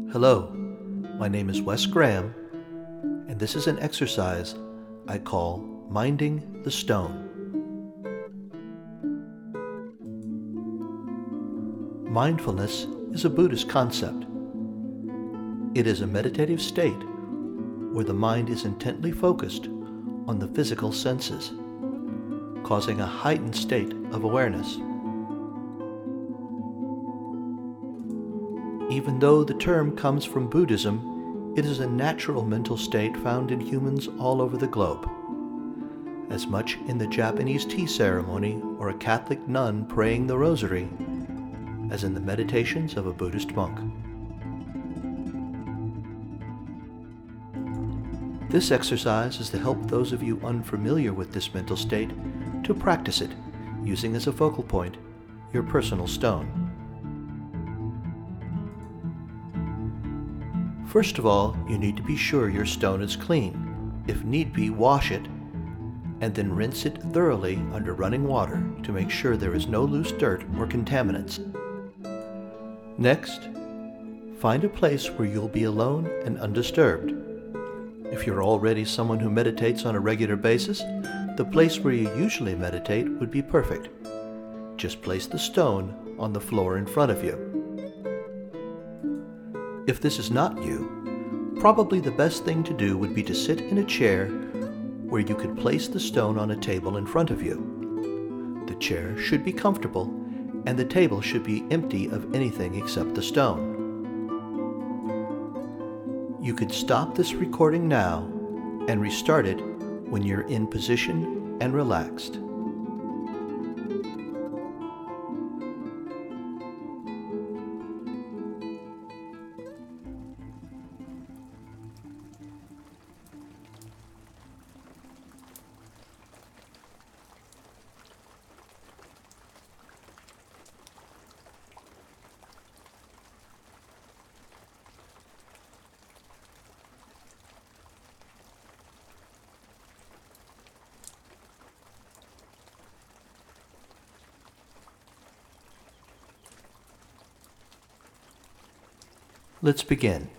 Hello, my name is Wes Graham, and this is an exercise I call Minding the Stone. Mindfulness is a Buddhist concept. It is a meditative state where the mind is intently focused on the physical senses, causing a heightened state of awareness. Even though the term comes from Buddhism, it is a natural mental state found in humans all over the globe, as much in the Japanese tea ceremony or a Catholic nun praying the rosary as in the meditations of a Buddhist monk. This exercise is to help those of you unfamiliar with this mental state to practice it, using as a focal point your personal stone. First of all, you need to be sure your stone is clean. If need be, wash it, and then rinse it thoroughly under running water to make sure there is no loose dirt or contaminants. Next, find a place where you'll be alone and undisturbed. If you're already someone who meditates on a regular basis, the place where you usually meditate would be perfect. Just place the stone on the floor in front of you. If this is not you, probably the best thing to do would be to sit in a chair where you could place the stone on a table in front of you. The chair should be comfortable, and the table should be empty of anything except the stone. You could stop this recording now and restart it when you're in position and relaxed. Let's begin.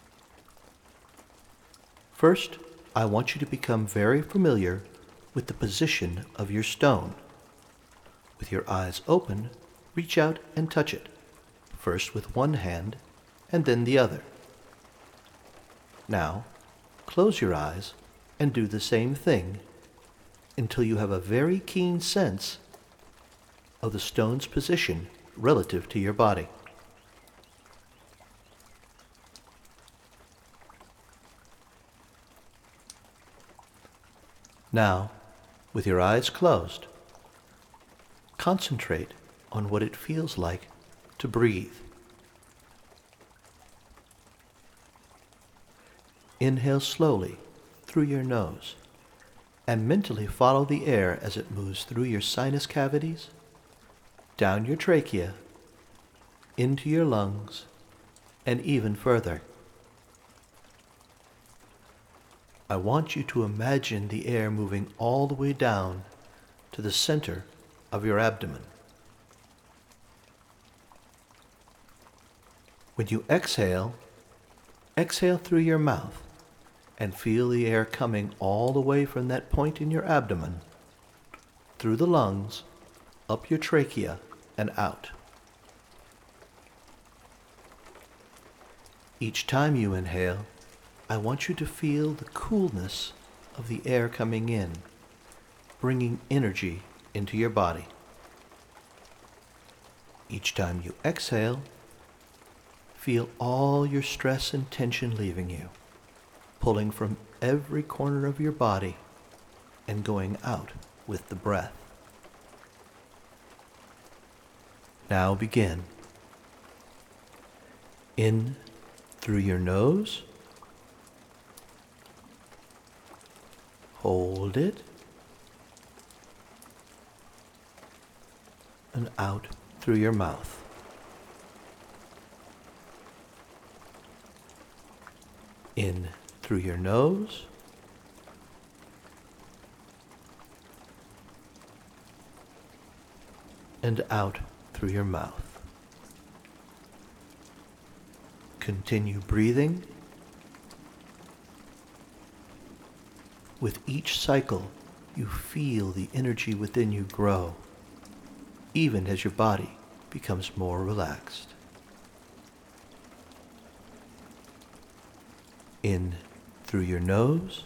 First, I want you to become very familiar with the position of your stone. With your eyes open, reach out and touch it, first with one hand and then the other. Now, close your eyes and do the same thing until you have a very keen sense of the stone's position relative to your body. Now, with your eyes closed, concentrate on what it feels like to breathe. Inhale slowly through your nose and mentally follow the air as it moves through your sinus cavities, down your trachea, into your lungs, and even further. I want you to imagine the air moving all the way down to the center of your abdomen. When you exhale, exhale through your mouth and feel the air coming all the way from that point in your abdomen, through the lungs, up your trachea, and out. Each time you inhale, I want you to feel the coolness of the air coming in, bringing energy into your body. Each time you exhale, feel all your stress and tension leaving you, pulling from every corner of your body and going out with the breath. Now begin. In through your nose. Hold it, and out through your mouth. In through your nose, and out through your mouth. Continue breathing. With each cycle, you feel the energy within you grow, even as your body becomes more relaxed. In through your nose,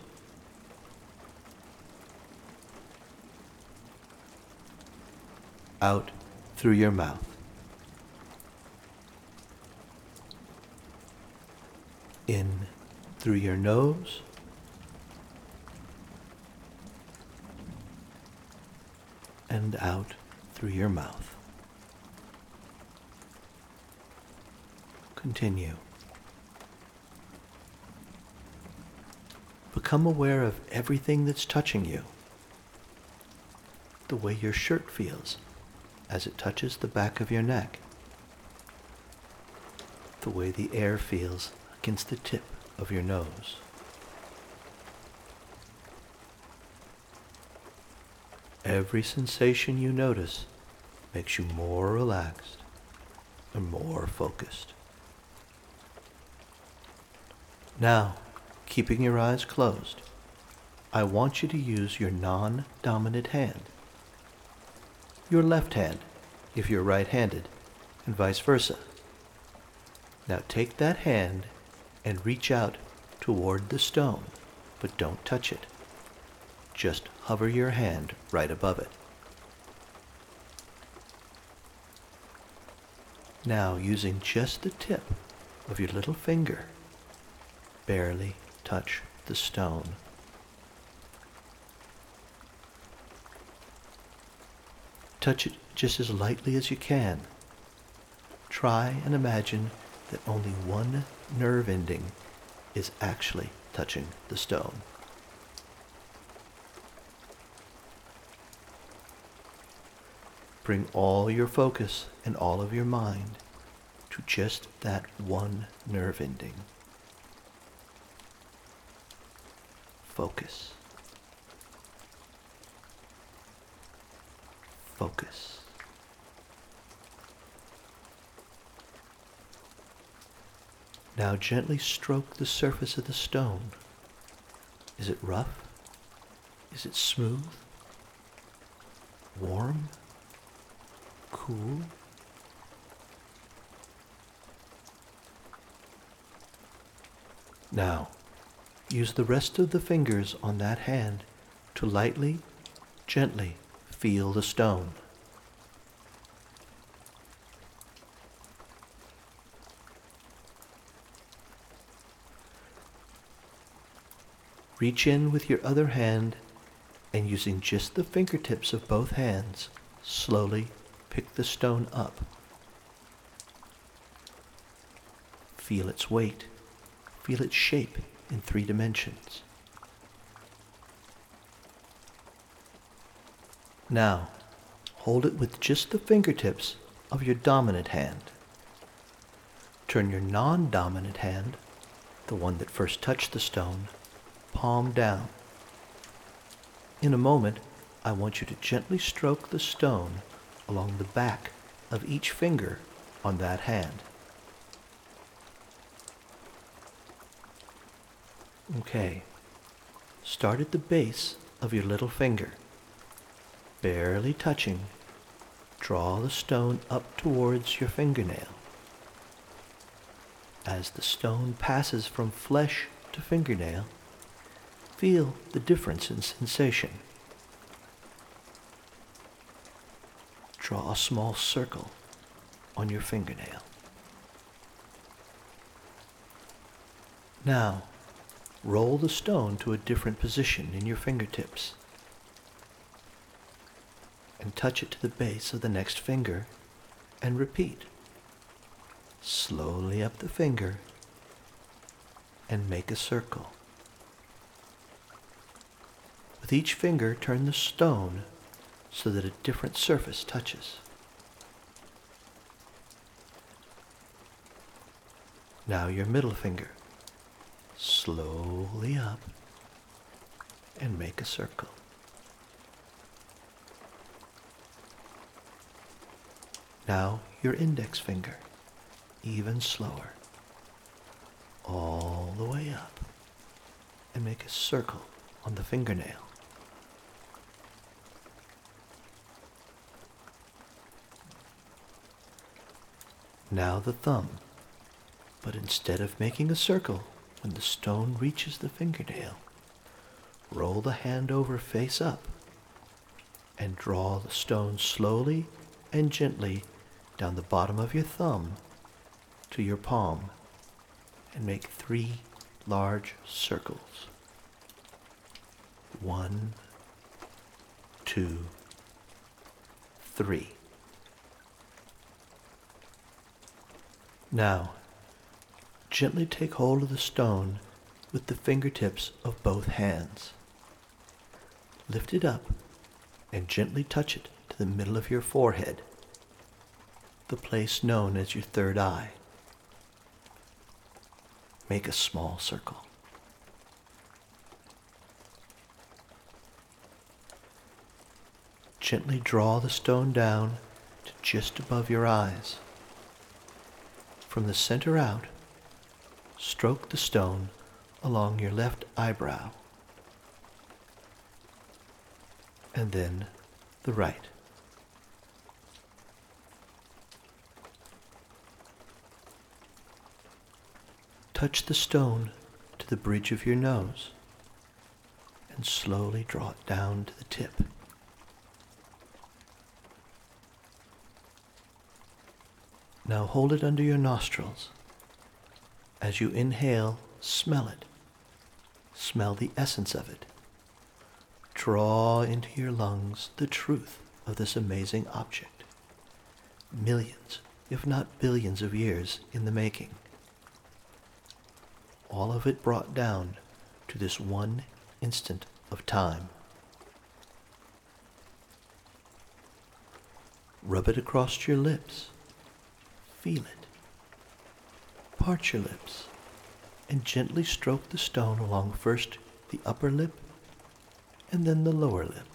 out through your mouth. In through your nose, and out through your mouth. Continue. Become aware of everything that's touching you. The way your shirt feels as it touches the back of your neck. The way the air feels against the tip of your nose. Every sensation you notice makes you more relaxed and more focused. Now, keeping your eyes closed, I want you to use your non-dominant hand. Your left hand, if you're right-handed, and vice versa. Now take that hand and reach out toward the stone, but don't touch it. Just hover your hand right above it. Now, using just the tip of your little finger, barely touch the stone. Touch it just as lightly as you can. Try and imagine that only one nerve ending is actually touching the stone. Bring all your focus and all of your mind to just that one nerve ending. Focus. Focus. Now gently stroke the surface of the stone. Is it rough? Is it smooth? Warm? Cool? Now, use the rest of the fingers on that hand to lightly, gently feel the stone. Reach in with your other hand and using just the fingertips of both hands, slowly pick the stone up. Feel its weight. Feel its shape in 3 dimensions. Now, hold it with just the fingertips of your dominant hand. Turn your non-dominant hand, the one that first touched the stone, palm down. In a moment, I want you to gently stroke the stone along the back of each finger on that hand. Okay, start at the base of your little finger. Barely touching, draw the stone up towards your fingernail. As the stone passes from flesh to fingernail, feel the difference in sensation. Draw a small circle on your fingernail. Now, roll the stone to a different position in your fingertips and touch it to the base of the next finger and repeat. Slowly up the finger and make a circle. With each finger, turn the stone so that a different surface touches. Now your middle finger. Slowly up and make a circle. Now your index finger, even slower. the way up and make a circle on the fingernail. Now the thumb, but instead of making a circle when the stone reaches the fingernail, roll the hand over face up and draw the stone slowly and gently down the bottom of your thumb to your palm and make 3 large circles. 1, 2, 3. Now, gently take hold of the stone with the fingertips of both hands. Lift it up and gently touch it to the middle of your forehead, the place known as your third eye. Make a small circle. Gently draw the stone down to just above your eyes. From the center out, stroke the stone along your left eyebrow, and then the right. Touch the stone to the bridge of your nose and slowly draw it down to the tip. Now hold it under your nostrils. As you inhale, smell it. Smell the essence of it. Draw into your lungs the truth of this amazing object. Millions, if not billions of years in the making. All of it brought down to this one instant of time. Rub it across your lips. Feel it. Part your lips and gently stroke the stone along first the upper lip and then the lower lip.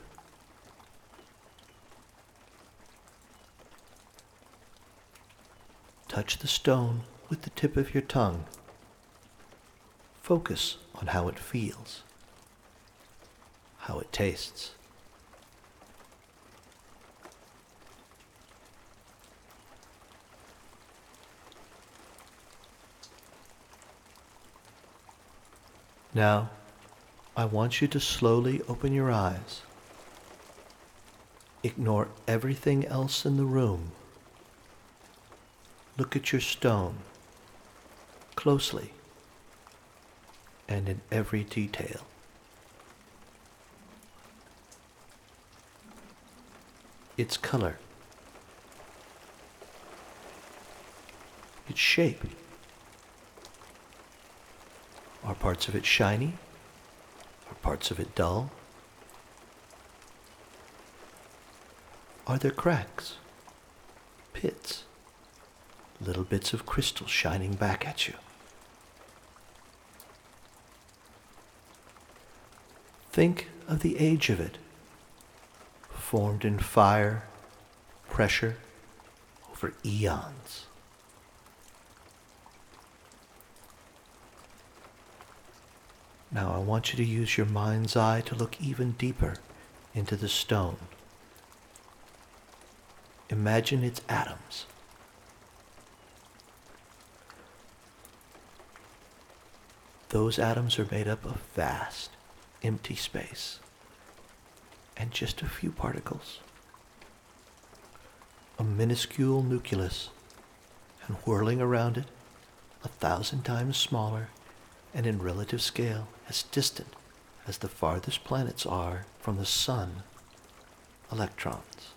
Touch the stone with the tip of your tongue. Focus on how it feels, how it tastes. Now, I want you to slowly open your eyes. Ignore everything else in the room. Look at your stone closely and in every detail. Its color, its shape. Are parts of it shiny? Are parts of it dull? Are there cracks, pits, little bits of crystal shining back at you? Think of the age of it, formed in fire, pressure, over eons. Now I want you to use your mind's eye to look even deeper into the stone. Imagine its atoms. Those atoms are made up of vast, empty space and just a few particles. A minuscule nucleus, and whirling around it, 1,000 times smaller and in relative scale as distant as the farthest planets are from the sun, electrons.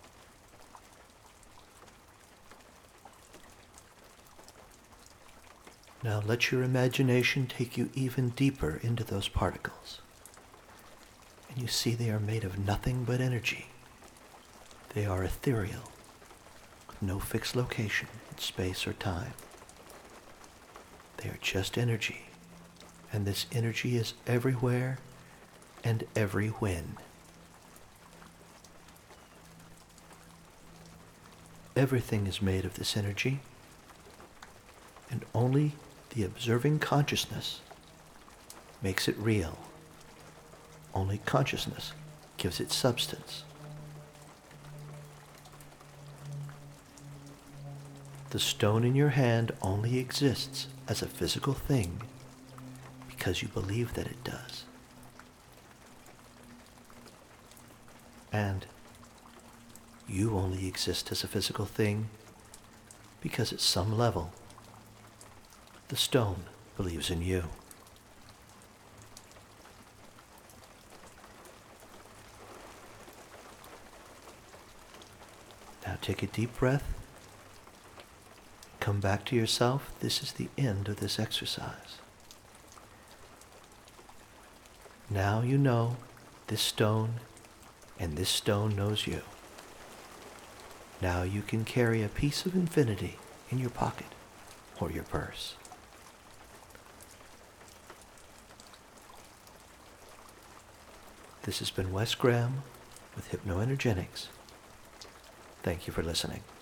Now let your imagination take you even deeper into those particles. And you see they are made of nothing but energy. They are ethereal, with no fixed location in space or time. They are just energy. And this energy is everywhere and every when. Everything is made of this energy, and only The observing consciousness makes it real. Only consciousness gives it substance. The stone in your hand only exists as a physical thing because you believe that it does. And you only exist as a physical thing because at some level, the stone believes in you. Now take a deep breath. Come back to yourself. This is the end of this exercise. Now you know this stone, and this stone knows you. Now you can carry a piece of infinity in your pocket or your purse. This has been Wes Graham with Hypnoenergetics. Thank you for listening.